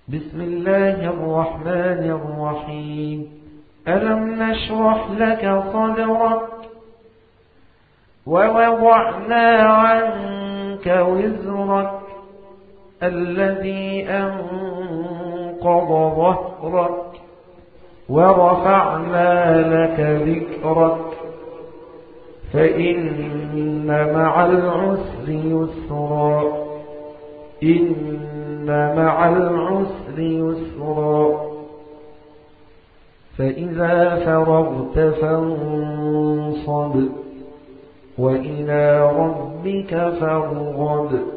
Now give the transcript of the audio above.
بسم الله الرحمن الرحيم. ألم نشرح لك صدرك ووضعنا عنك وزرك الذي أنقض ظهرك ورفعنا لك ذكرك فإن مع العسر يسرا إن مع العسر يسرا فإذا فرغت فانصب وإلى ربك فارغب.